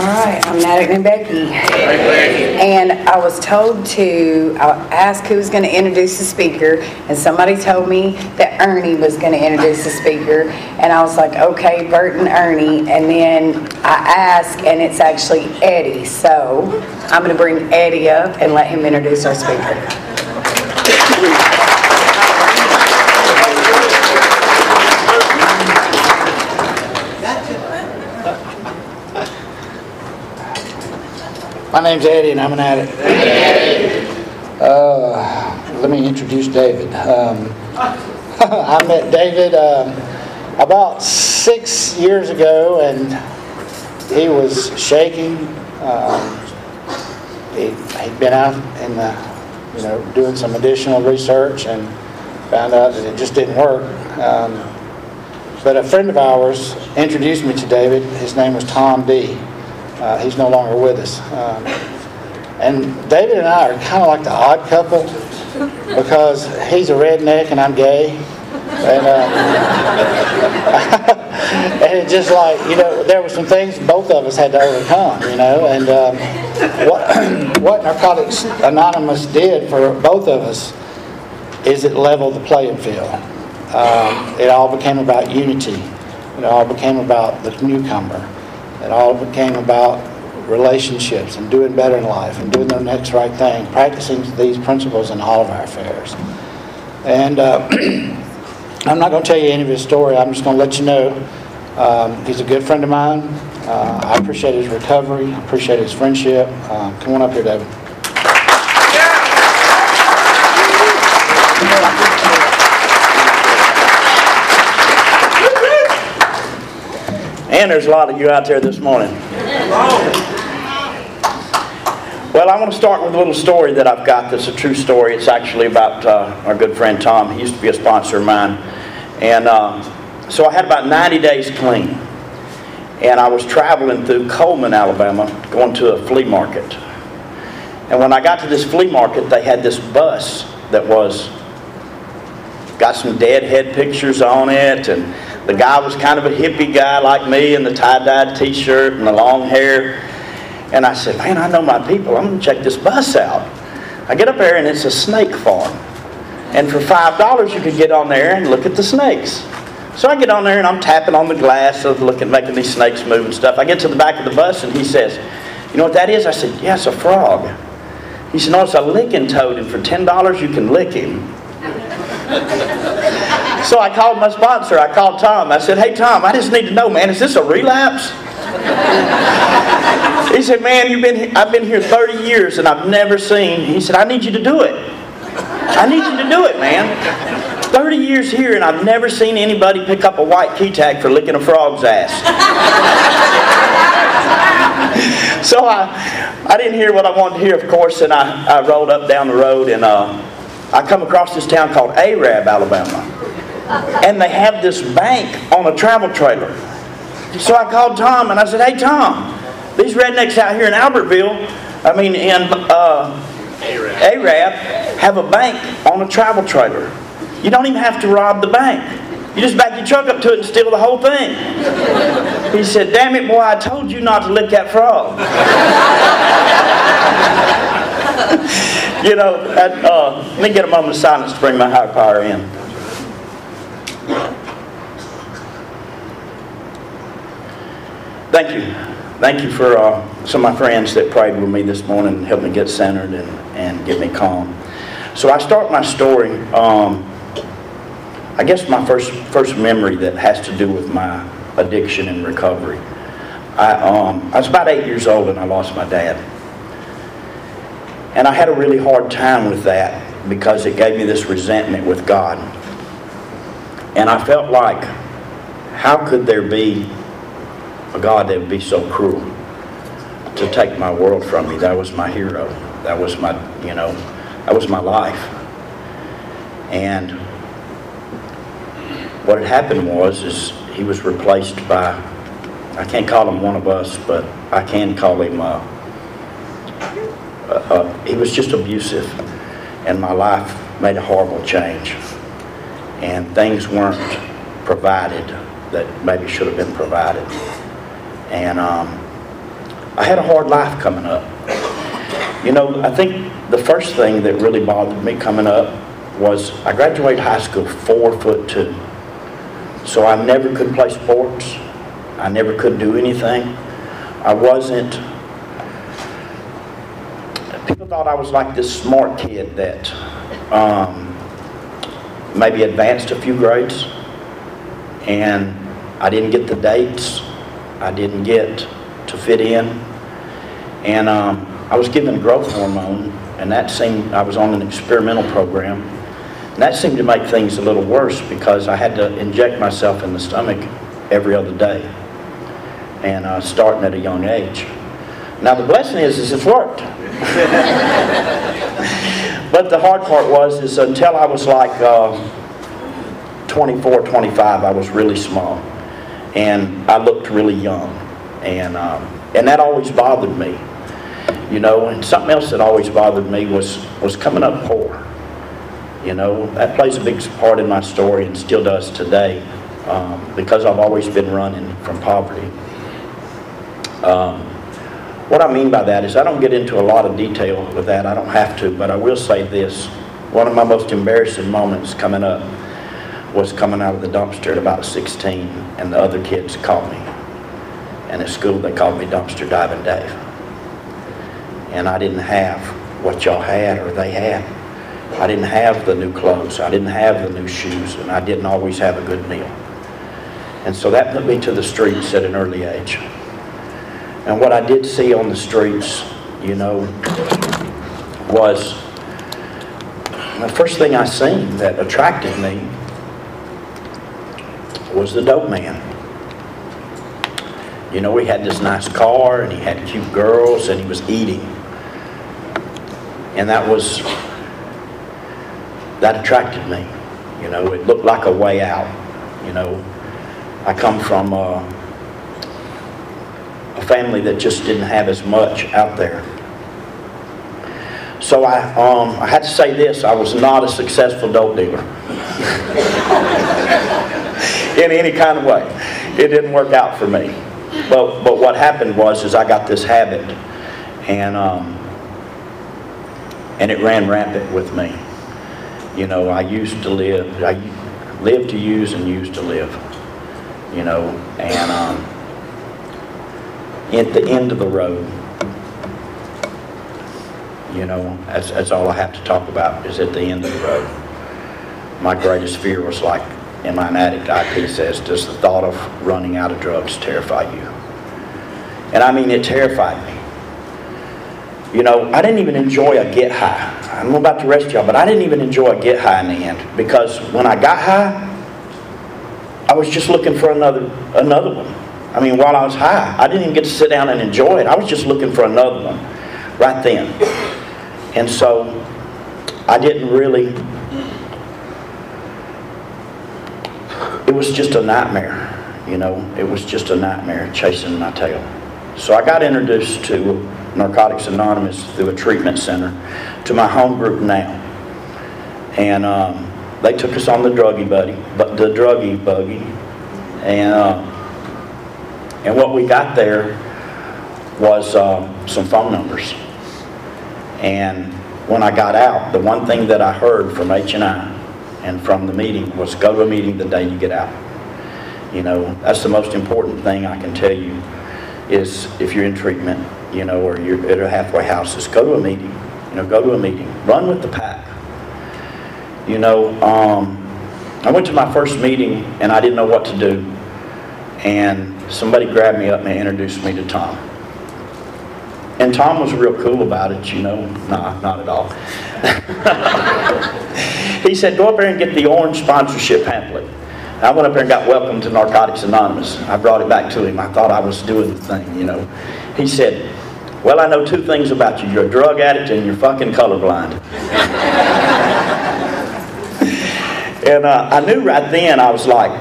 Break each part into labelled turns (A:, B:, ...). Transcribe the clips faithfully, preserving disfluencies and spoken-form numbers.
A: right, I'm Natalie and Becky. And I was told to I ask who was going to introduce the speaker, and somebody told me that Ernie was going to introduce the speaker, and I was like, okay, Bert and Ernie, and then I asked, and it's actually Eddie, so I'm going to bring Eddie up and let him introduce our speaker.
B: My name's Eddie, and I'm an addict. Uh, let me introduce David. Um, I met David um, about six years ago, and he was shaking. Um, he, he'd been out in the, you know, doing some additional research, and found out that it just didn't work. Um, but a friend of ours introduced me to David. His name was Tom D. Uh, he's no longer with us. Um, and David and I are kind of like the odd couple, because he's a redneck and I'm gay. And, uh, and it's just like, you know, there were some things both of us had to overcome, you know. And um, what, what Narcotics Anonymous did for both of us is it leveled the playing field. Um, it all became about unity. It all became about the newcomer. It all became about relationships and doing better in life and doing the next right thing, practicing these principles in all of our affairs. And uh, I'm not going to tell you any of his story. I'm just going to let you know um, he's a good friend of mine. Uh, I appreciate his recovery. I appreciate his friendship. Uh, come on up here, David.
C: And there's a lot of you out there this morning. Well, I want to start with a little story that I've got that's a true story. It's actually about uh, our good friend Tom. He used to be a sponsor of mine. And uh, so I had about ninety days clean. And I was traveling through Coleman, Alabama, going to a flea market. And when I got to this flea market, they had this bus that was, got some dead head pictures on it, and the guy was kind of a hippie guy like me in the tie-dyed t-shirt and the long hair. And I said, man, I know my people. I'm going to check this bus out. I get up there, and it's a snake farm. And for five dollars, you could get on there and look at the snakes. So I get on there, and I'm tapping on the glass of looking, making these snakes move and stuff. I get to the back of the bus, and he says, you know what that is? I said, yeah, it's a frog. He said, no, it's a licking toad, and for ten dollars, you can lick him. So I called my sponsor. I called Tom. I said, hey, Tom, I just need to know, man, is this a relapse? He said, man, you've been, I've been here thirty years and I've never seen. He said, I need you to do it. I need you to do it, man. thirty years here and I've never seen anybody pick up a white key tag for licking a frog's ass. So I, I didn't hear what I wanted to hear, of course, and I, I rolled up down the road, and uh, I come across this town called Arab, Alabama. And they have this bank on a travel trailer. So I called Tom and I said, hey Tom, these rednecks out here in Albertville, I mean in uh, Arab, have a bank on a travel trailer. You don't even have to rob the bank. You just back your truck up to it and steal the whole thing. He said, damn it, boy, I told you not to lick that frog. You know, that, uh, let me get a moment of silence to bring my higher power in. Thank you. Thank you for uh, some of my friends that prayed with me this morning and helped me get centered and, and get me calm. So I start my story, um, I guess my first first memory that has to do with my addiction and recovery. I, um, I was about eight years old and I lost my dad. And I had a really hard time with that because it gave me this resentment with God. And I felt like, how could there be a God that would be so cruel to take my world from me? That was my hero. That was my, you know, that was my life. And what had happened was, is he was replaced by, I can't call him one of us, but I can call him, uh, uh, uh, he was just abusive. And my life made a horrible change. And things weren't provided that maybe should have been provided. And um, I had a hard life coming up. You know, I think the first thing that really bothered me coming up was I graduated high school four foot two. So I never could play sports. I never could do anything. I wasn't, people thought I was like this smart kid that um, maybe advanced a few grades, and I didn't get the dates. I didn't get to fit in. And um, I was given growth hormone, and that seemed, I was on an experimental program. And that seemed to make things a little worse because I had to inject myself in the stomach every other day, and uh, starting at a young age. Now the blessing is, is it's worked. But the hard part was, is until I was like uh, twenty-four, twenty-five, I was really small, and I looked really young, and um, and that always bothered me, you know. And something else that always bothered me was was coming up poor. You know, that plays a big part in my story and still does today, um, because I've always been running from poverty. Um, what I mean by that is I don't get into a lot of detail with that. I don't have to, but I will say this. One of my most embarrassing moments coming up was coming out of the dumpster at about sixteen, and the other kids called me. And at school they called me Dumpster Diving Dave. And I didn't have what y'all had or they had. I didn't have the new clothes, I didn't have the new shoes, and I didn't always have a good meal. And so that put me to the streets at an early age. And what I did see on the streets, you know, was the first thing I seen that attracted me was the dope man. You know, he had this nice car, and he had cute girls, and he was eating. And that was... that attracted me. You know, it looked like a way out. You know, I come from uh, a family that just didn't have as much out there. So I, um, I had to say this, I was not a successful dope dealer. In any kind of way. It didn't work out for me. But, but what happened was, is I got this habit, and, um, and it ran rampant with me. You know, I used to live, I lived to use and used to live, you know, and um, at the end of the road, you know, that's, that's all I have to talk about, is at the end of the road. My greatest fear was like, am I an addict? I P says, does the thought of running out of drugs terrify you? And I mean, it terrified me. You know, I didn't even enjoy a get high. I don't know about the rest of y'all, but I didn't even enjoy a get high in the end, because when I got high, I was just looking for another another one. I mean, while I was high, I didn't even get to sit down and enjoy it. I was just looking for another one right then. And so I didn't really, it was just a nightmare, you know. It was just a nightmare chasing my tail. So I got introduced to Narcotics Anonymous through a treatment center to my home group now. And um, they took us on the druggie buddy, but the druggie buggy. And, uh, and what we got there was uh, some phone numbers. And when I got out, the one thing that I heard from H and I and from the meeting was, go to a meeting the day you get out. You know, that's the most important thing I can tell you, is if you're in treatment, you know, or you're at a halfway house, is go to a meeting. You know, go to a meeting. Run with the pack. You know, um, I went to my first meeting and I didn't know what to do. And somebody grabbed me up and introduced me to Tom. And Tom was real cool about it, you know. Nah, not at all. He said, go up there and get the orange sponsorship pamphlet. I went up there and got Welcome to Narcotics Anonymous. I brought it back to him. I thought I was doing the thing, you know. He said, well, I know two things about you. You're a drug addict and you're fucking colorblind. And uh, I knew right then, I was like,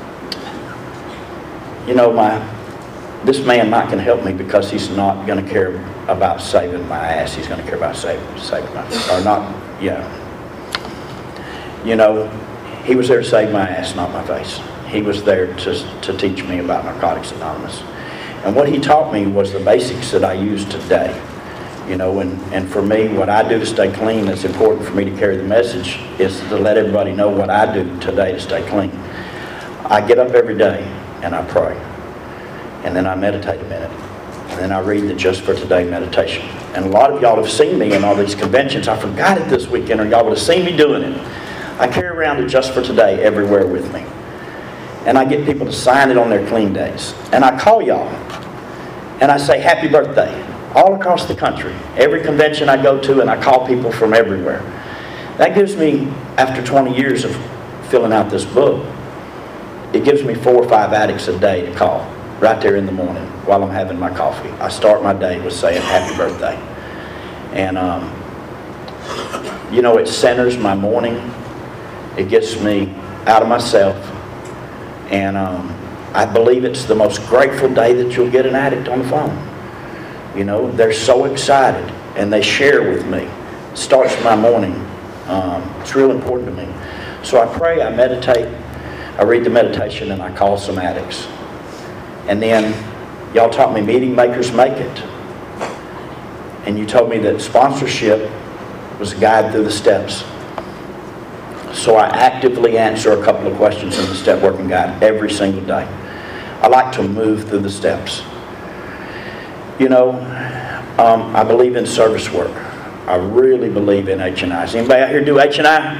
C: you know, my this man might can help me, because he's not going to care about saving my ass. He's going to care about saving, saving my, or not, yeah. You know, he was there to save my ass, not my face. He was there to, to teach me about Narcotics Anonymous. And what he taught me was the basics that I use today. You know, and, and for me, what I do to stay clean that's important for me to carry the message is to let everybody know what I do today to stay clean. I get up every day and I pray. And then I meditate a minute. And then I read the Just for Today meditation. And a lot of y'all have seen me in all these conventions. I forgot it this weekend, or y'all would have seen me doing it. I carry around the Just for Today everywhere with me. And I get people to sign it on their clean days. And I call y'all. And I say, happy birthday. All across the country. Every convention I go to, and I call people from everywhere. That gives me, after twenty years of filling out this book, it gives me four or five addicts a day to call. Right there in the morning while I'm having my coffee. I start my day with saying happy birthday. And, um, you know, it centers my morning. It gets me out of myself. And um, I believe it's the most grateful day that you'll get an addict on the phone. You know, they're so excited and they share with me. It starts my morning. Um, it's real important to me. So I pray, I meditate, I read the meditation, and I call some addicts. And then y'all taught me meeting makers make it. And you told me that sponsorship was a guide through the steps. So I actively answer a couple of questions in the Step Working Guide every single day. I like to move through the steps. You know, um, I believe in service work. I really believe in H and I. Does anybody out here do H and I?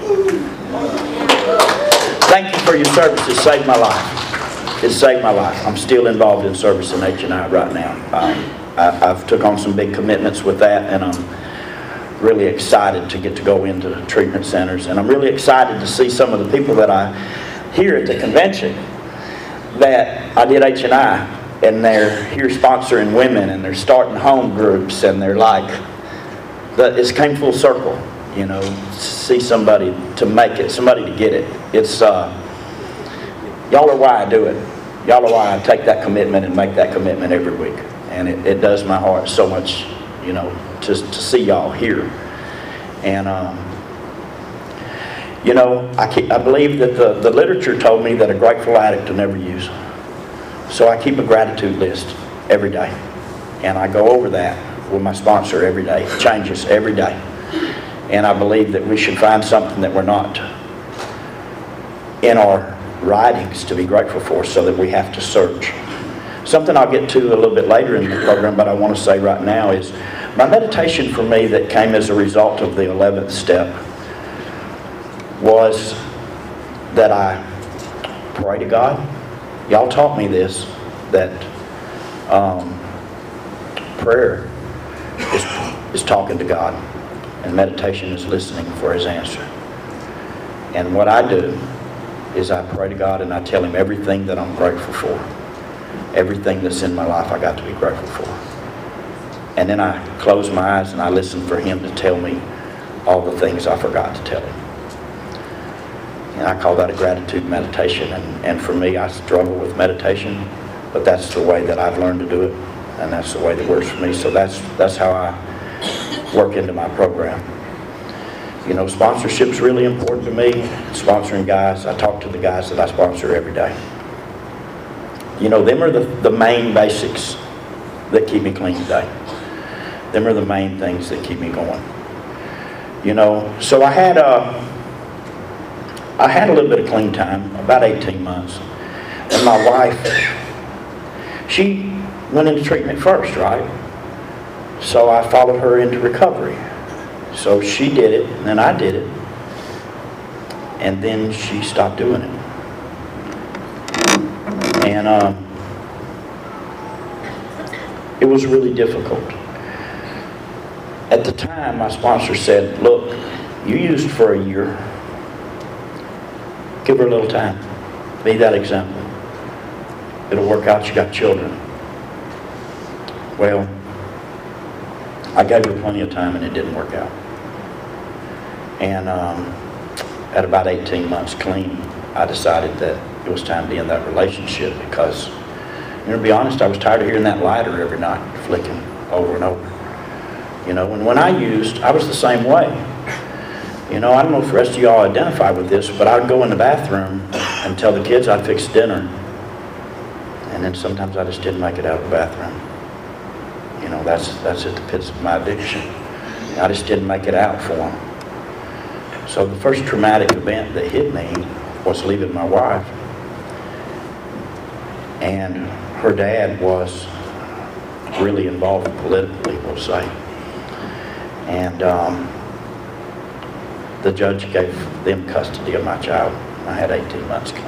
C: Thank you for your service. It saved my life. It saved my life. I'm still involved in service in H and I right now. Um, I, I've took on some big commitments with that, and I'm really excited to get to go into treatment centers. And I'm really excited to see some of the people that I hear at the convention that I did H and I, and they're here sponsoring women, and they're starting home groups, and they're like, the, it's came full circle, you know, see somebody to make it, somebody to get it. It's, uh, y'all are why I do it. Y'all are why I take that commitment and make that commitment every week. And it, it does my heart so much, you know, to, to see y'all here. And, um, you know, I, keep, I believe that the, the literature told me that a grateful addict will never use. So I keep a gratitude list every day. And I go over that with my sponsor every day. It changes every day. And I believe that we should find something that we're not in our writings to be grateful for, so that we have to search. Something I'll get to a little bit later in the program, but I want to say right now is my meditation for me that came as a result of the eleventh step was that I pray to God. Y'all taught me this, that um, prayer is, is talking to God, and meditation is listening for His answer. And what I do is I pray to God and I tell Him everything that I'm grateful for. Everything that's in my life I got to be grateful for. And then I close my eyes and I listen for Him to tell me all the things I forgot to tell Him. And I call that a gratitude meditation. And, and for me, I struggle with meditation, but that's the way that I've learned to do it, and that's the way that works for me. So that's, that's how I work into my program. You know, sponsorship's really important to me. Sponsoring guys, I talk to the guys that I sponsor every day. You know, them are the, the main basics that keep me clean today. Them are the main things that keep me going. You know, so I had a, I had a little bit of clean time, about eighteen months. And my wife, she went into treatment first, right? So I followed her into recovery. So she did it, and then I did it. And then she stopped doing it. And um, it was really difficult. At the time, my sponsor said, look, you used for a year. Give her a little time. Be that example. It'll work out. You got children. Well, I gave her plenty of time and it didn't work out. And um, at about eighteen months clean, I decided that it was time to end that relationship because, you know, to be honest, I was tired of hearing that lighter every night flicking over and over. You know, and when I used, I was the same way. You know, I don't know if the rest of y'all identify with this, but I'd go in the bathroom and tell the kids I'd fix dinner. And And then sometimes I just didn't make it out of the bathroom. You know, that's, that's at the pits of my addiction. I just didn't make it out for him. So the first traumatic event that hit me was leaving my wife. And her dad was really involved politically, we'll say. And um, the judge gave them custody of my child. I had eighteen months clean.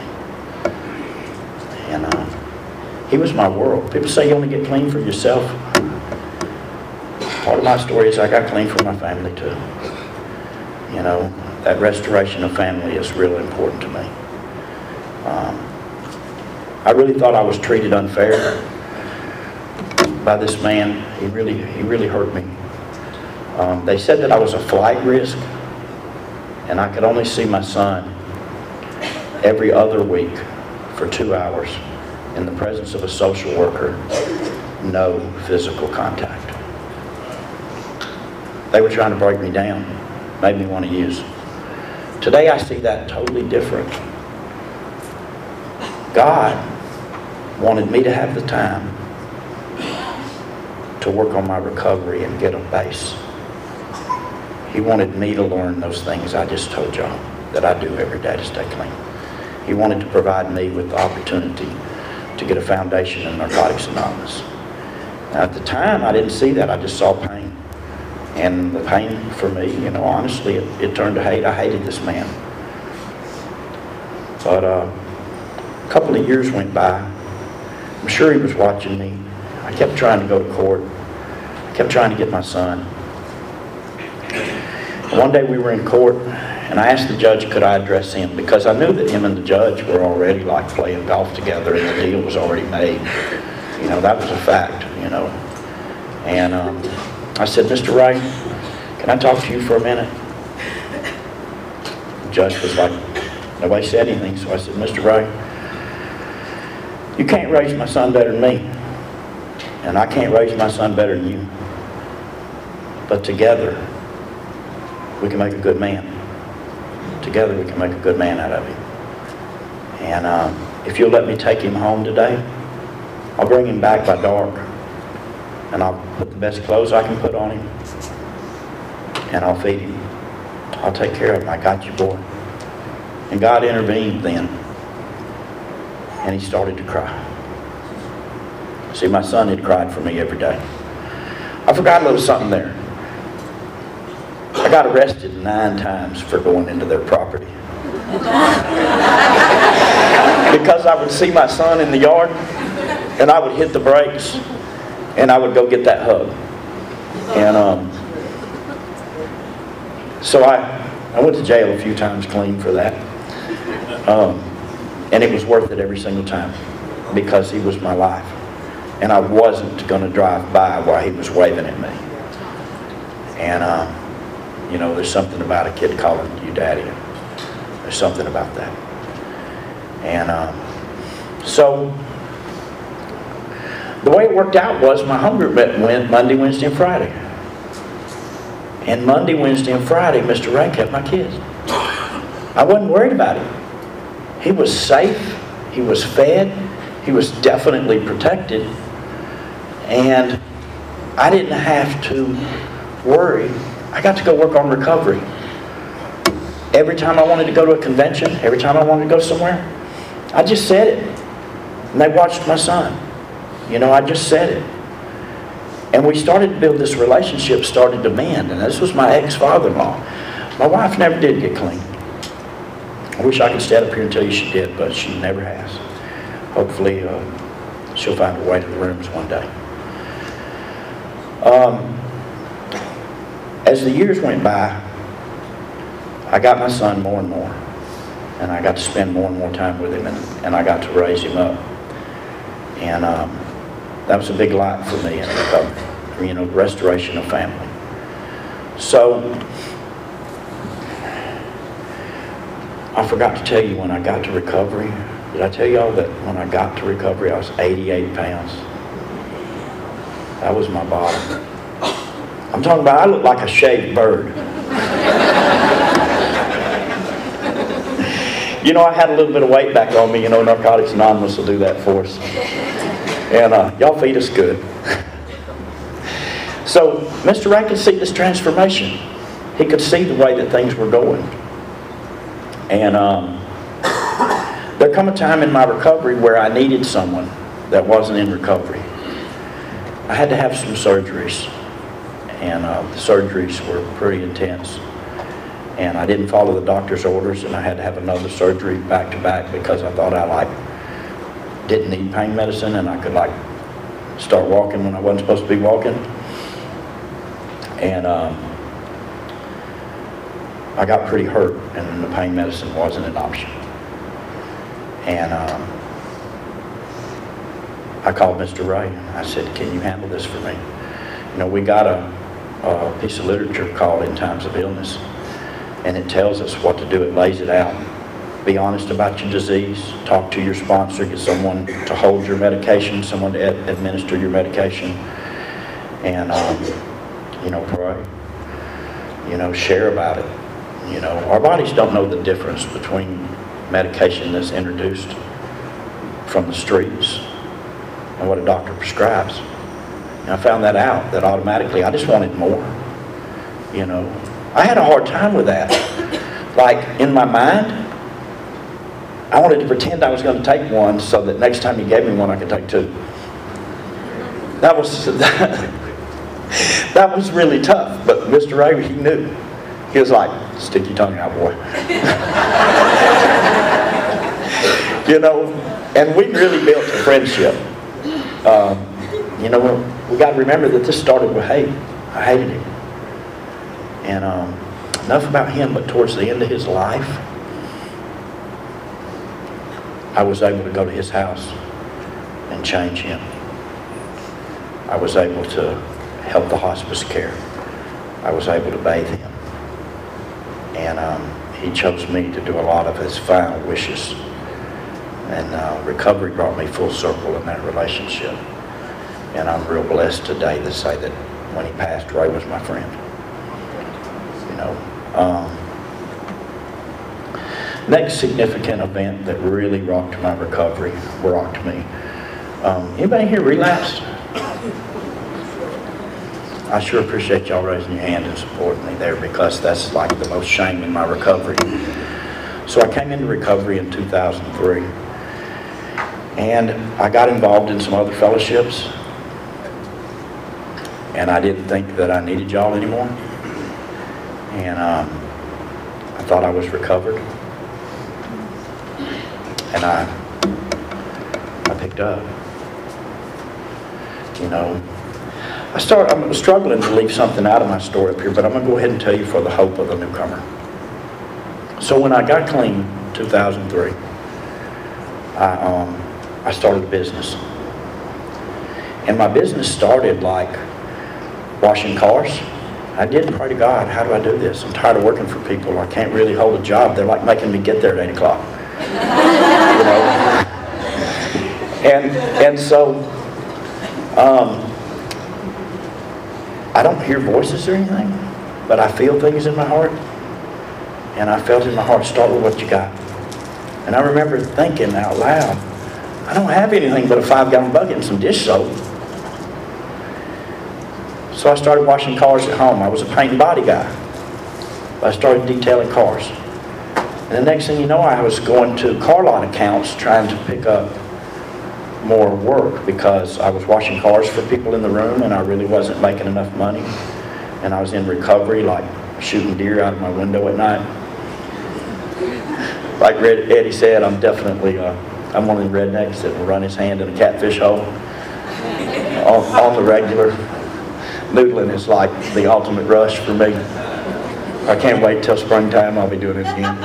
C: And uh, he was my world. People say you only get clean for yourself. Part of my story is I got clean for my family too. You know, that restoration of family is really important to me. Um, I really thought I was treated unfair by this man. He really, he really hurt me. Um, they said that I was a flight risk, and I could only see my son every other week for two hours in the presence of a social worker, no physical contact. They were trying to break me down, made me want to use. Today I see that totally different. God wanted me to have the time to work on my recovery and get a base. He wanted me to learn those things I just told y'all that I do every day to stay clean. He wanted to provide me with the opportunity to get a foundation in Narcotics Anonymous. Now, at the time, I didn't see that. I just saw pain. And the pain for me, you know, honestly, it, it turned to hate. I hated this man. But uh, a couple of years went by. I'm sure he was watching me. I kept trying to go to court. I kept trying to get my son. One day we were in court, and I asked the judge, could I address him? Because I knew that him and the judge were already like playing golf together, and the deal was already made. You know, that was a fact, you know. And um, I said, Mister Wright, can I talk to you for a minute? The judge was like, nobody said anything, so I said, Mister Wright, you can't raise my son better than me, and I can't raise my son better than you. But together, we can make a good man. Together, we can make a good man out of him. And um, if you'll let me take him home today, I'll bring him back by dark, and I'll put the best clothes I can put on him, and I'll feed him. I'll take care of him. I got you, boy. And God intervened then, and he started to cry. See, my son had cried for me every day. I forgot a little something there. I got arrested nine times for going into their property. Because I would see my son in the yard, and I would hit the brakes, and I would go get that hug. And um, so I, I went to jail a few times clean for that. Um, and it was worth it every single time, because he was my life. And I wasn't going to drive by while he was waving at me. And um, you know, there's something about a kid calling you daddy. There's something about that. And um, so the way it worked out was my home group met Monday, Wednesday, and Friday. And Monday, Wednesday, and Friday, Mister Ray kept my kids. I wasn't worried about him. He was safe. He was fed. He was definitely protected. And I didn't have to worry. I got to go work on recovery. Every time I wanted to go to a convention, every time I wanted to go somewhere, I just said it. And they watched my son. You know, I just said it. And we started to build this relationship, started to mend. And this was my ex-father-in-law. My wife never did get clean. I wish I could stand up here and tell you she did, but she never has. Hopefully, uh, she'll find her way to the rooms one day. Um, as the years went by, I got my son more and more. And I got to spend more and more time with him, and, and I got to raise him up. And um, that was a big light for me in recovery, you know, restoration of family. So, I forgot to tell you when I got to recovery. Did I tell y'all that when I got to recovery, I was eighty-eight pounds? That was my bottom. I'm talking about, I looked like a shaved bird. You know, I had a little bit of weight back on me. You know, Narcotics Anonymous will do that for us. And uh, y'all feed us good. So Mister Ray could see this transformation. He could see the way that things were going. And um, there come a time in my recovery where I needed someone that wasn't in recovery. I had to have some surgeries. And uh, the surgeries were pretty intense. And I didn't follow the doctor's orders, and I had to have another surgery back to back because I thought I like didn't need pain medicine and I could like start walking when I wasn't supposed to be walking. And um, I got pretty hurt, and the pain medicine wasn't an option. And um, I called Mister Ray and I said, "Can you handle this for me?" You know, we got a, a piece of literature called In Times of Illness, and it tells us what to do. It lays it out. Be honest about your disease. Talk to your sponsor. Get someone to hold your medication, someone to ad administer your medication. And, um, you know, pray. You know, share about it. You know, our bodies don't know the difference between medication that's introduced from the streets and what a doctor prescribes. And I found that out, that automatically I just wanted more. You know, I had a hard time with that. Like, in my mind, I wanted to pretend I was going to take one so that next time he gave me one, I could take two. That was that was really tough. But Mister Ray, he knew. He was like, "Stick your tongue out, boy." You know, and we really built a friendship. Um, you know, we got to remember that this started with hate. I hated him. And um, enough about him, but towards the end of his life, I was able to go to his house and change him. I was able to help the hospice care. I was able to bathe him. And um, he chose me to do a lot of his final wishes. And uh, recovery brought me full circle in that relationship. And I'm real blessed today to say that when he passed, Ray was my friend. You know. Um, Next significant event that really rocked my recovery, rocked me. Um, anybody here relapsed? I sure appreciate y'all raising your hand and supporting me there, because that's like the most shame in my recovery. So I came into recovery in two thousand three, and I got involved in some other fellowships, and I didn't think that I needed y'all anymore. And um, I thought I was recovered. And I, I picked up. You know, I start. I'm struggling to leave something out of my story up here, but I'm going to go ahead and tell you for the hope of the newcomer. So when I got clean in two thousand three, I um, I started a business, and my business started like washing cars. I did pray to God, how do I do this? I'm tired of working for people. I can't really hold a job. They're like making me get there at eight o'clock. You know? And, and so, um, I don't hear voices or anything, but I feel things in my heart. And I felt in my heart, start with what you got. And I remember thinking out loud, I don't have anything but a five-gallon bucket and some dish soap. So I started washing cars at home. I was a paint and body guy. I started detailing cars. And the next thing you know, I was going to car lot accounts trying to pick up more work, because I was washing cars for people in the room and I really wasn't making enough money. And I was in recovery, like shooting deer out of my window at night. Like Eddie said, I'm definitely, uh, I'm one of the rednecks that will run his hand in a catfish hole on, on the regular. Noodling is like the ultimate rush for me. I can't wait till springtime. I'll be doing it again.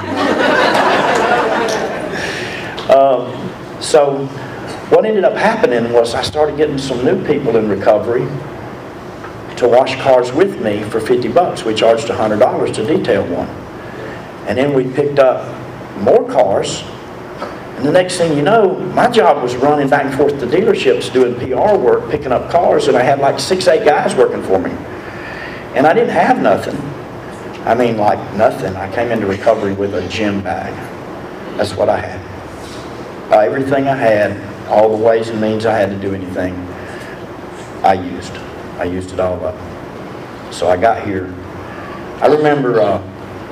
C: um, so what ended up happening was I started getting some new people in recovery to wash cars with me for fifty bucks. We charged one hundred dollars to detail one. And then we picked up more cars. And the next thing you know, my job was running back and forth to dealerships doing P R work, picking up cars, and I had like six, eight guys working for me. And I didn't have nothing. I mean, like nothing. I came into recovery with a gym bag. That's what I had. Uh, everything I had, All the ways and means I had to do anything, I used. I used it all up. So I got here. I remember uh,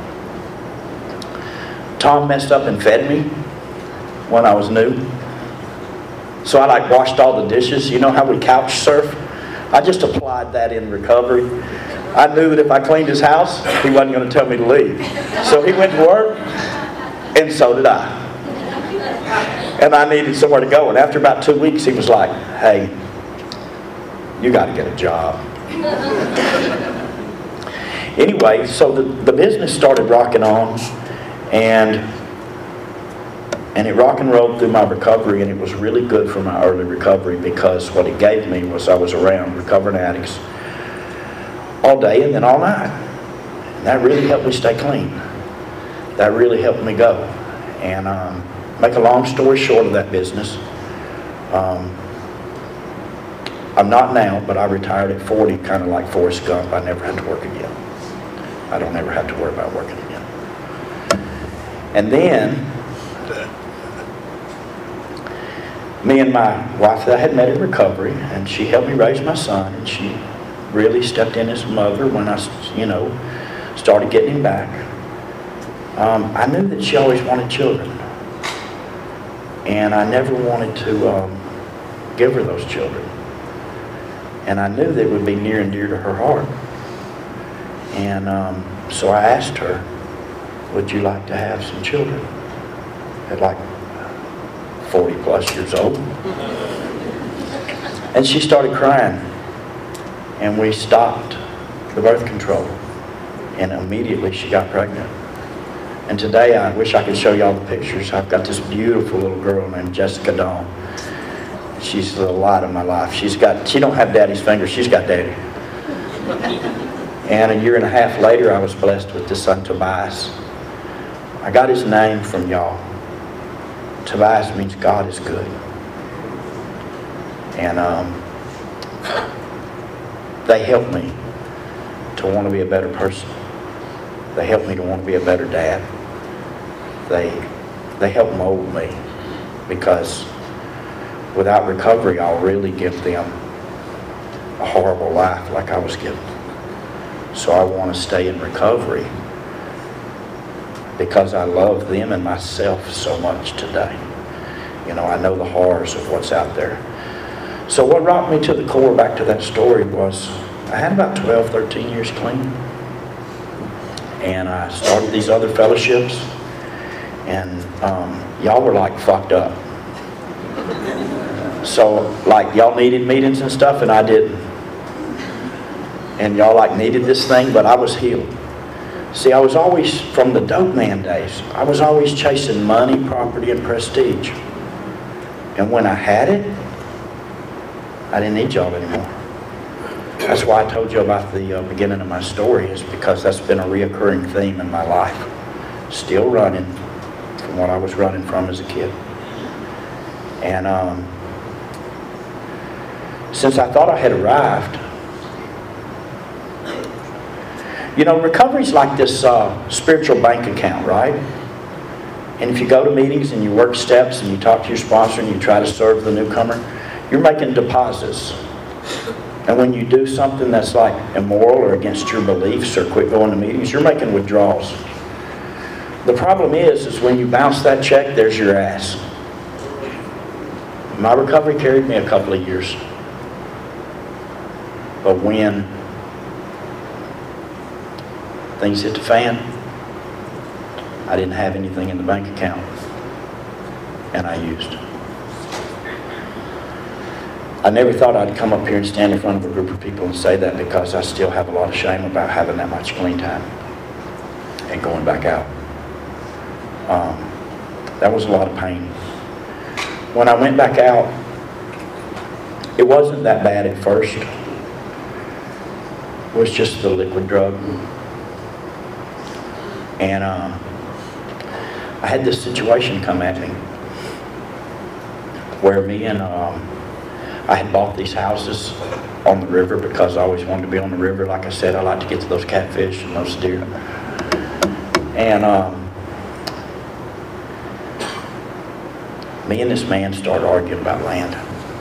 C: Tom messed up and fed me when I was new. So I like washed all the dishes. You know how we couch surf? I just applied that in recovery. I knew that if I cleaned his house, he wasn't going to tell me to leave. So he went to work, and so did I. And I needed somewhere to go. And after about two weeks, he was like, hey, you got to get a job. Anyway, so the, the business started rocking on, and and it rock and rolled through my recovery, and it was really good for my early recovery because what it gave me was I was around recovering addicts all day and then all night. And that really helped me stay clean. That really helped me go. And um, make a long story short of that business, um, I'm not now, but I retired at forty, kind of like Forrest Gump. I never had to work again. I don't ever have to worry about working again. And then, me and my wife that I had met in recovery, and she helped me raise my son, and she really stepped in as a mother when I, you know, started getting him back. Um, I knew that she always wanted children, and I never wanted to um, give her those children. And I knew they would be near and dear to her heart. And um, so I asked her, would you like to have some children? At like forty plus years old. And she started crying. And we stopped the birth control. And immediately she got pregnant. And today I wish I could show you all the pictures. I've got this beautiful little girl named Jessica Dawn. She's the light of my life. She's got, she don't have daddy's fingers, she's got daddy. And a year and a half later, I was blessed with this son, Tobias. I got his name from y'all. Tobias means God is good. And um, they helped me to want to be a better person. They helped me to want to be a better dad. They, they helped mold me, because without recovery, I'll really give them a horrible life like I was given. So I want to stay in recovery because I love them and myself so much today. You know, I know the horrors of what's out there. So what rocked me to the core, back to that story, was I had about twelve, thirteen years clean. And I started these other fellowships. And um, y'all were like fucked up. So like y'all needed meetings and stuff, and I didn't. And y'all like needed this thing, but I was healed. See, I was always, from the dope man days, I was always chasing money, property, and prestige. And when I had it, I didn't need y'all anymore. That's why I told you about the uh, beginning of my story, is because that's been a reoccurring theme in my life. Still running from what I was running from as a kid. And um, since I thought I had arrived, you know, recovery's like this uh, spiritual bank account, right? And if you go to meetings and you work steps and you talk to your sponsor and you try to serve the newcomer, you're making deposits. And when you do something that's like immoral or against your beliefs or quit going to meetings, you're making withdrawals. The problem is, is when you bounce that check, there's your ass. My recovery carried me a couple of years. But when things hit the fan, I didn't have anything in the bank account, and I used. I never thought I'd come up here and stand in front of a group of people and say that, because I still have a lot of shame about having that much clean time and going back out. Um, that was a lot of pain. When I went back out, it wasn't that bad at first. It was just the liquid drug. And um, I had this situation come at me where me and um, I had bought these houses on the river because I always wanted to be on the river. Like I said, I like to get to those catfish and those deer. And um, me and this man started arguing about land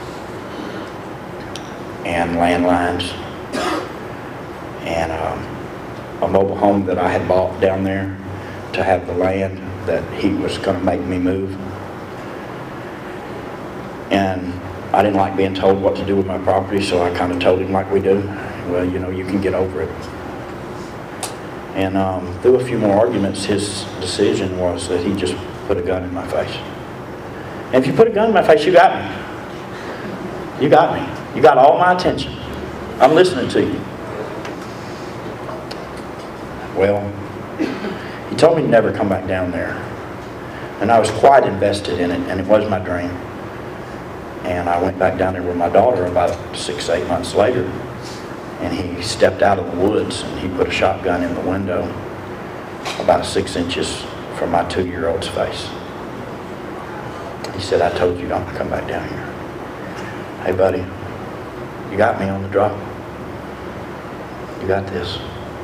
C: and landlines and um, a mobile home that I had bought down there to have the land that he was going to make me move. And I didn't like being told what to do with my property, so I kind of told him like we do. Well, you know, you can get over it. And um, through a few more arguments, his decision was that he just put a gun in my face. And if you put a gun in my face, you got me. You got me. You got all my attention. I'm listening to you. Well, he told me to never come back down there. And I was quite invested in it, and it was my dream. And I went back down there with my daughter about six, eight months later. And he stepped out of the woods and he put a shotgun in the window about six inches from my two-year-old's face. He said, I told you not to come back down here. Hey, buddy, you got me on the drop. You got this.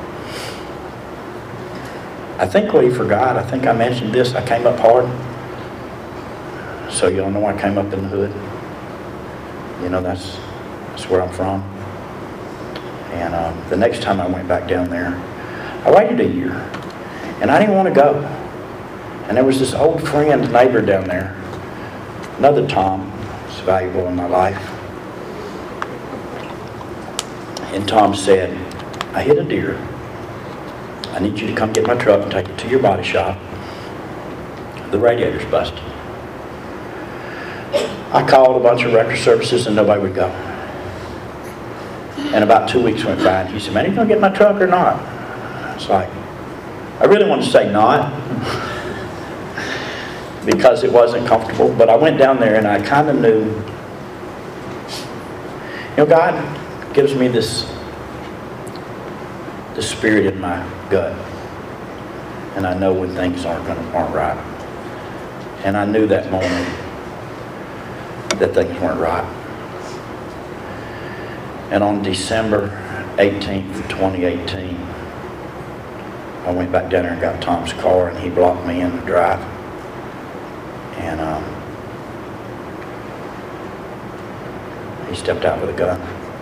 C: I think what he forgot, I think I mentioned this, I came up hard. So y'all know I came up in the hood. You know, that's, that's where I'm from. And um, the next time I went back down there, I waited a year. And I didn't want to go. And there was this old friend, neighbor down there, another Tom, who's valuable in my life. And Tom said, I hit a deer. I need you to come get my truck and take it to your body shop. The radiator's busted. I called a bunch of wrecker services and nobody would go. And about two weeks went by and he said, man, are you going to get my truck or not? It's like, I really want to say not because it wasn't comfortable, but I went down there and I kind of knew, you know, God gives me this, this spirit in my gut. And I know when things aren't going to, aren't right. And I knew that moment that things weren't right. And on December eighteenth, twenty eighteen, I went back down there and got Tom's car and he blocked me in the drive. And um, he stepped out with a gun.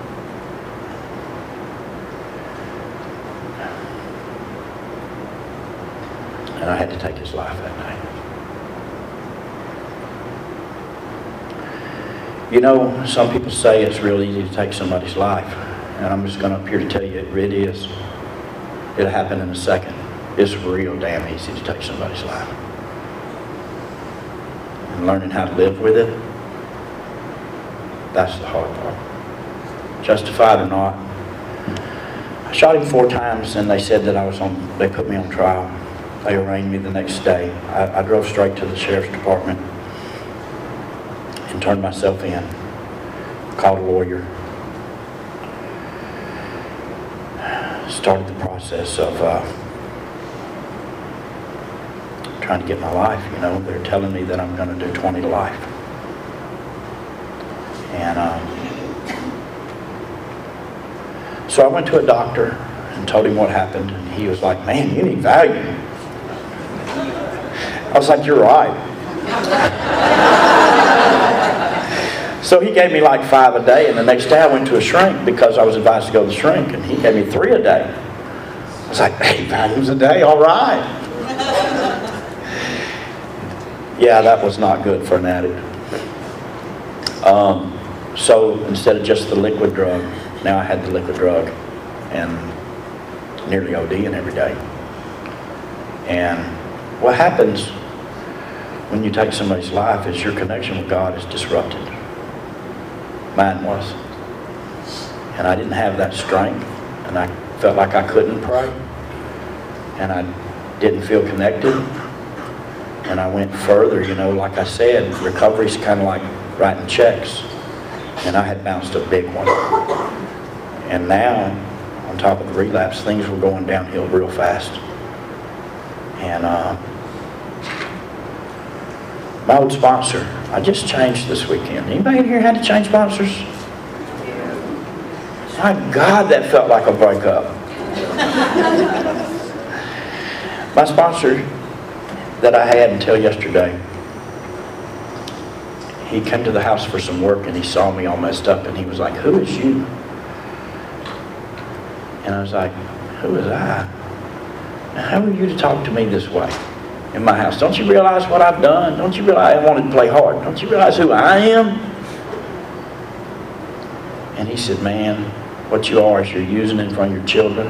C: And I had to take his life that night. You know, some people say it's real easy to take somebody's life. And I'm just going up here to tell you it really is. It'll happen in a second. It's real damn easy to take somebody's life. And learning how to live with it, that's the hard part. Justified or not. I shot him four times and they said that I was on, they put me on trial. They arraigned me the next day. I, I drove straight to the sheriff's department and turned myself in. Called a lawyer. Started the process of uh, trying to get my life. You know, they're telling me that I'm going to do twenty to life. And um, so I went to a doctor and told him what happened. And he was like, man, you need value. I was like, you're right. So he gave me like five a day, and the next day I went to a shrink because I was advised to go to the shrink, and he gave me three a day. I was like, eight values a day, all right. Yeah, that was not good for an addict. Um, so instead of just the liquid drug, now I had the liquid drug and nearly ODing every day. And what happens when you take somebody's life is your connection with God is disrupted. Mine was. And I didn't have that strength, and I felt like I couldn't pray, and I didn't feel connected, and I went further. You know, like I said, recovery's kind of like writing checks, and I had bounced a big one. And now, on top of the relapse, things were going downhill real fast. And uh, my old sponsor, I just changed this weekend. Anybody in here had to change sponsors? My God, that felt like a breakup. My sponsor that I had until yesterday, he came to the house for some work, and he saw me all messed up, and he was like, "Who is you?" And I was like, "Who is I? How are you to talk to me this way in my house? Don't you realize what I've done? Don't you realize I wanted to play hard? Don't you realize who I am?" And he said, "Man, what you are is you're using it in front of your children.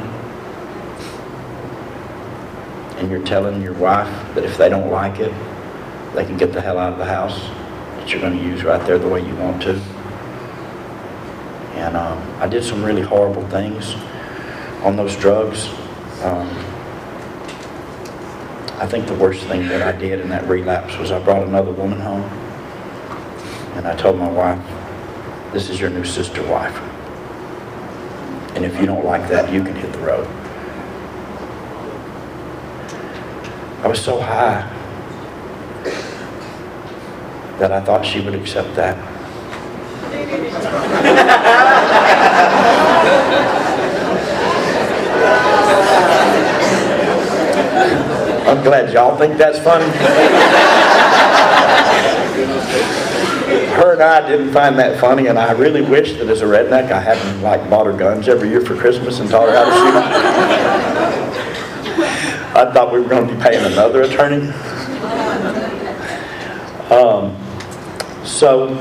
C: And you're telling your wife that if they don't like it, they can get the hell out of the house that you're going to use right there the way you want to." And um, I did some really horrible things on those drugs. Um, I think the worst thing that I did in that relapse was I brought another woman home, and I told my wife, "This is your new sister wife. And if you don't like that, you can hit the road." I was so high that I thought she would accept that. I'm glad y'all think that's funny. Her and I didn't find that funny, and I really wish that as a redneck I hadn't like bought her guns every year for Christmas and taught her how to shoot them. I thought we were going to be paying another attorney. Um, so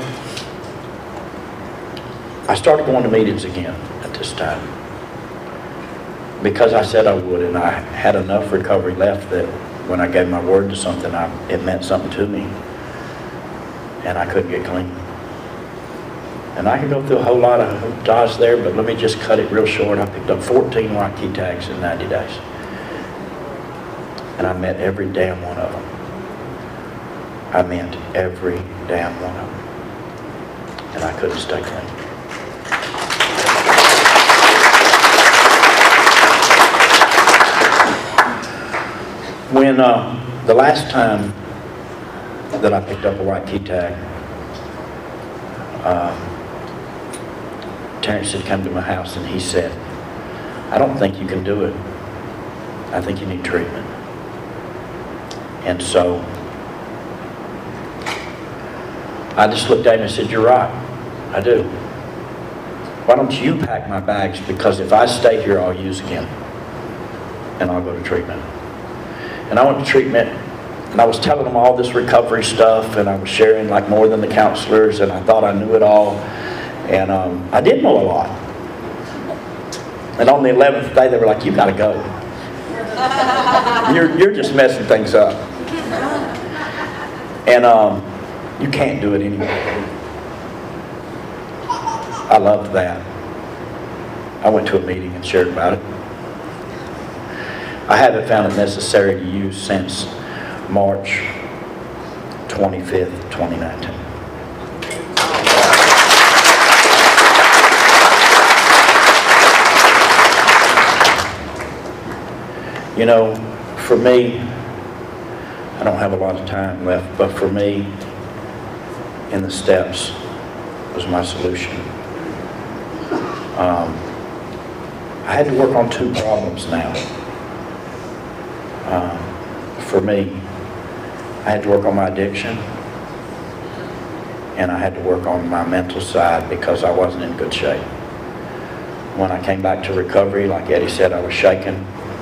C: I started going to meetings again at this time because I said I would, and I had enough recovery left that when I gave my word to something, I, it meant something to me, and I couldn't get clean. And I could go through a whole lot of dots there, but let me just cut it real short. I picked up fourteen white key tags in ninety days. And I met every damn one of them. I meant every damn one of them. And I couldn't stay clean. When uh, the last time that I picked up a white key tag, uh, Terrence had come to my house and he said, "I don't think you can do it. I think you need treatment." And so I just looked at him and said, "You're right, I do. Why don't you pack my bags, because if I stay here I'll use again and I'll go to treatment." And I went to treatment, and I was telling them all this recovery stuff, and I was sharing like more than the counselors, and I thought I knew it all, and um, I did know a lot. And on the eleventh day they were like, "You gotta go. You're, you're just messing things up. And um, you can't do it anymore." I loved that. I went to a meeting and shared about it. I haven't found it necessary to use since March twenty-fifth, twenty nineteen. You know, for me, I don't have a lot of time left, but for me, in the steps was my solution. Um, I had to work on two problems now. Um, for me, I had to work on my addiction, and I had to work on my mental side because I wasn't in good shape. When I came back to recovery, like Eddie said, I was shaking.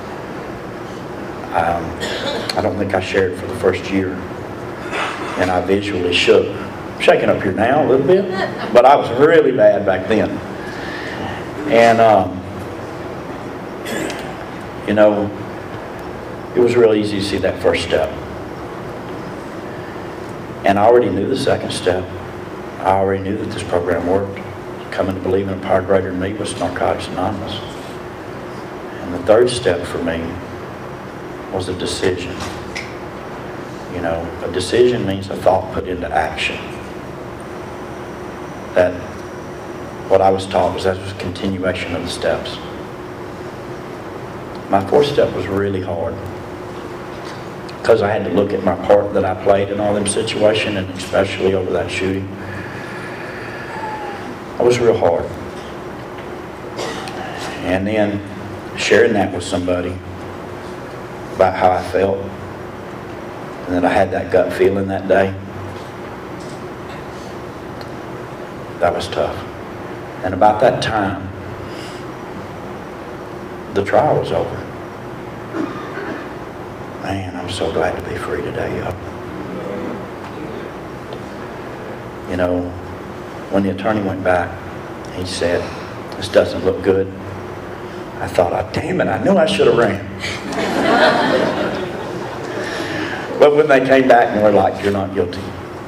C: Um, I don't think I shared for the first year, and I visually shook. I'm shaking up here now a little bit, but I was really bad back then. And um, you know, it was real easy to see that first step. And I already knew the second step. I already knew that this program worked. Coming to believe in a power greater than me was Narcotics Anonymous. And the third step for me was a decision. You know, a decision means a thought put into action. That what I was taught was that was a continuation of the steps. My fourth step was really hard because I had to look at my part that I played in all them situations, and especially over that shooting. It was real hard. And then sharing that with somebody about how I felt, and that I had that gut feeling that day, that was tough. And about that time, the trial was over. Man, I'm so glad to be free today, y'all. You know, when the attorney went back, he said, "This doesn't look good." I thought, oh, damn it, I knew I should have ran. But when they came back and were like, "You're not guilty,"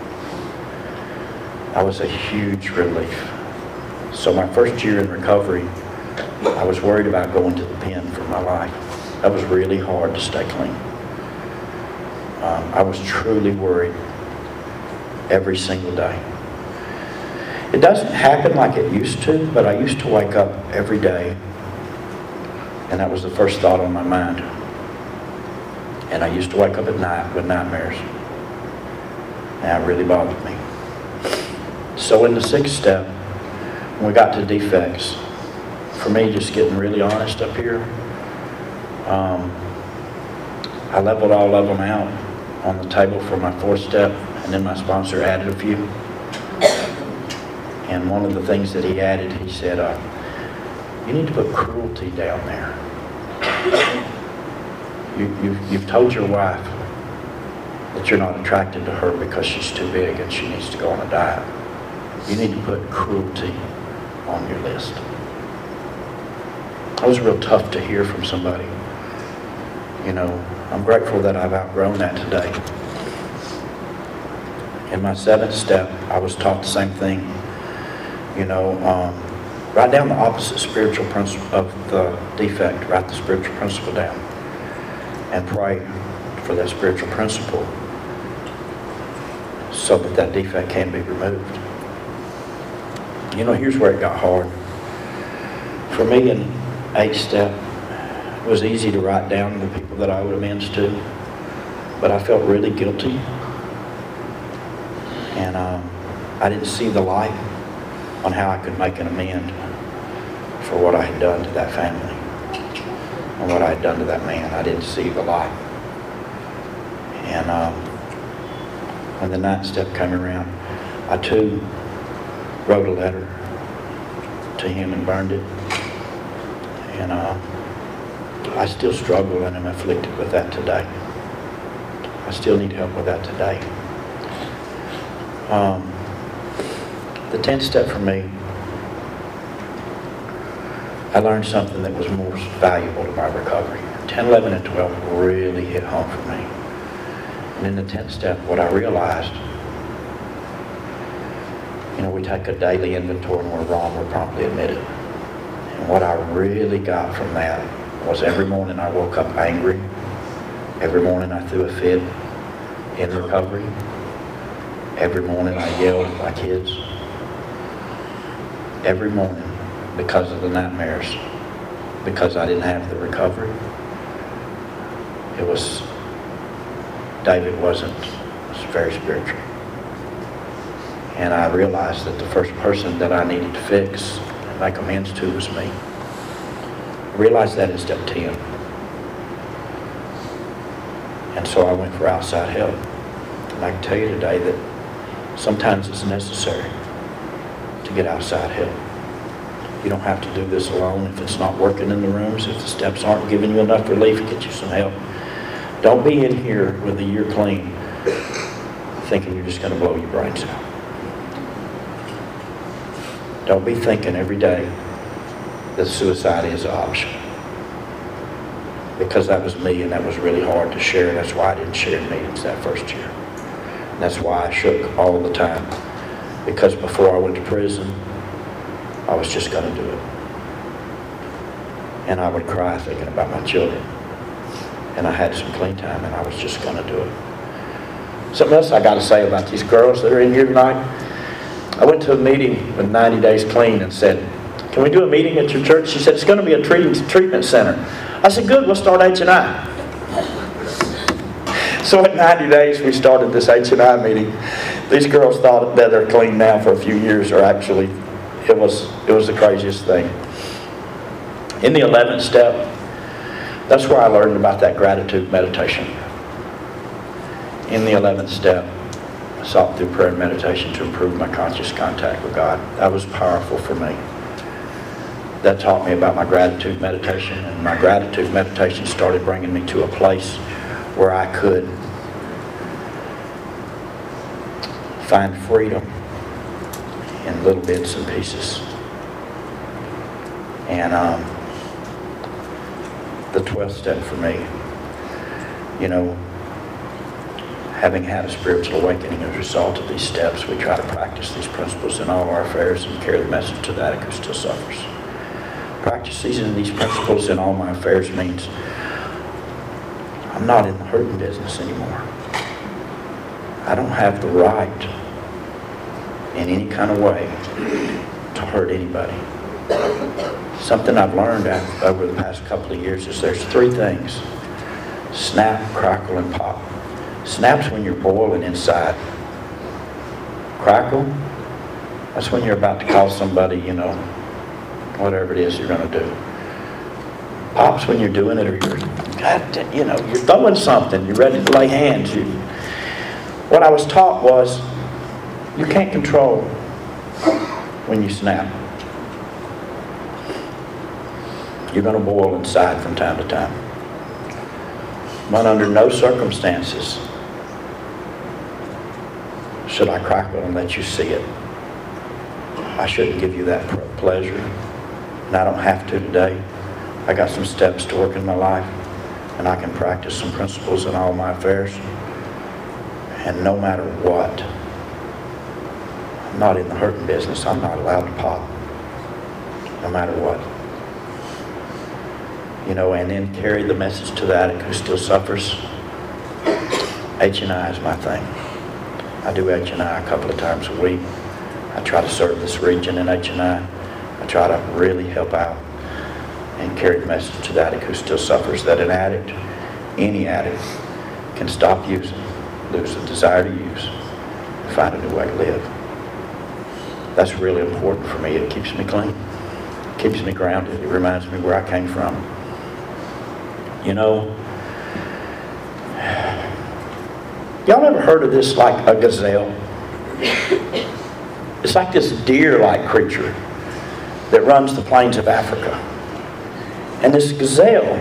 C: that was a huge relief. So my first year in recovery, I was worried about going to the pen for my life. That was really hard to stay clean. Um, I was truly worried every single day. It doesn't happen like it used to, but I used to wake up every day, and that was the first thought on my mind. And I used to wake up at night with nightmares. And that really bothered me. So in the sixth step, when we got to defects, for me, just getting really honest up here, um, I leveled all of them out on the table for my fourth step, and then my sponsor added a few. And one of the things that he added, he said, uh, you need to put cruelty down there. You, you've, you've told your wife that you're not attracted to her because she's too big and she needs to go on a diet. You need to put cruelty on your list. That was real tough to hear from somebody. You know, I'm grateful that I've outgrown that today. In my seventh step, I was taught the same thing. You know, um, write down the opposite spiritual principle of the defect. Write the spiritual principle down. And pray for that spiritual principle so that that defect can be removed. You know, here's where it got hard. For me, in eighth step, it was easy to write down the people that I owed amends to, but I felt really guilty. And um, I didn't see the light on how I could make an amend for what I had done to that family and what I had done to that man. I didn't see the light. And um, when the ninth step came around, I too wrote a letter to him and burned it. And uh, I still struggle and am afflicted with that today. I still need help with that today. Um, the tenth step for me, I learned something that was more valuable to my recovery. ten, eleven, and twelve really hit home for me. And in the tenth step, what I realized, you know, we take a daily inventory and we're wrong, we're promptly admitted. And what I really got from that was every morning I woke up angry. Every morning I threw a fit in recovery. Every morning I yelled at my kids. Every morning, because of the nightmares, because I didn't have the recovery. It was, David wasn't, was very spiritual. And I realized that the first person that I needed to fix and make amends to was me. I realized that in step ten. And so I went for outside help. And I can tell you today that sometimes it's necessary to get outside help. You don't have to do this alone. If it's not working in the rooms, if the steps aren't giving you enough relief, get you some help. Don't be in here with a year clean thinking you're just going to blow your brains out. Don't be thinking every day that suicide is an option. Because that was me, and that was really hard to share. That's why I didn't share in meetings that first year. And that's why I shook all the time. Because before I went to prison, I was just going to do it. And I would cry thinking about my children. And I had some clean time, and I was just going to do it. Something else I got to say about these girls that are in here tonight. I went to a meeting with ninety days clean and said, can we do a meeting at your church? She said, it's going to be a treat- treatment center. I said, good, we'll start H and I. So at ninety days, we started this H and I meeting. These girls thought that they're clean now for a few years, or actually, it was, it was the craziest thing. In the eleventh step, that's where I learned about that gratitude meditation. In the eleventh step, sought through prayer and meditation to improve my conscious contact with God. That was powerful for me. That taught me about my gratitude meditation, and my gratitude meditation started bringing me to a place where I could find freedom in little bits and pieces. And um, the twelfth step for me, you know, having had a spiritual awakening as a result of these steps, we try to practice these principles in all of our affairs and carry the message to that who still suffers. Practicing these principles in all my affairs means I'm not in the hurting business anymore. I don't have the right in any kind of way to hurt anybody. Something I've learned over the past couple of years is there's three things: snap, crackle, and pop. Snap's when you're boiling inside. Crackle, that's when you're about to call somebody, you know, whatever it is you're going to do. Pop's when you're doing it, or you're, God, you know, you're throwing something, you're ready to lay hands. You, what I was taught was, you can't control when you snap. You're going to boil inside from time to time. But under no circumstances should I crackle and let you see it. I shouldn't give you that pleasure, and I don't have to today. I got some steps to work in my life, and I can practice some principles in all my affairs. And no matter what, I'm not in the hurting business. I'm not allowed to pop, no matter what. You know, and then carry the message to the addict who still suffers. H and I is my thing. I do H and I a couple of times a week. I try to serve this region in H and I. I try to really help out and carry the message to the addict who still suffers, that an addict, any addict, can stop using, lose the desire to use, and find a new way to live. That's really important for me. It keeps me clean. It keeps me grounded. It reminds me where I came from. You know, y'all ever heard of this, like a gazelle? It's like this deer-like creature that runs the plains of Africa. And this gazelle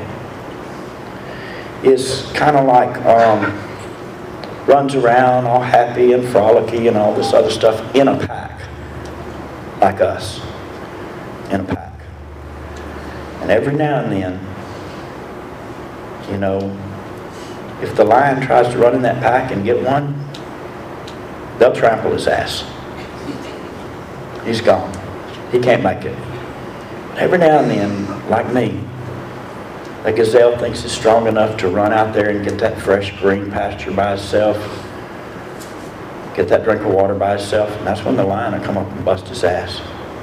C: is kind of like, um, runs around all happy and frolicky and all this other stuff in a pack, like us, in a pack. And every now and then, you know, if the lion tries to run in that pack and get one, they'll trample his ass. He's gone. He can't make it. Every now and then, like me, a gazelle thinks it's strong enough to run out there and get that fresh green pasture by itself, get that drink of water by itself, and that's when the lion will come up and bust his ass.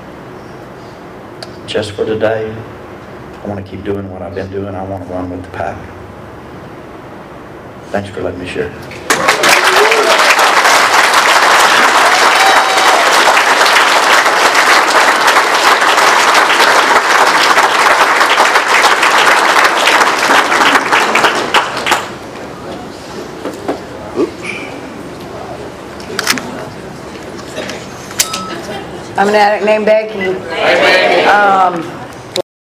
C: Just for today, I want to keep doing what I've been doing. I want to run with the pack. Thanks for letting me share.
A: I'm an addict named Becky. Um,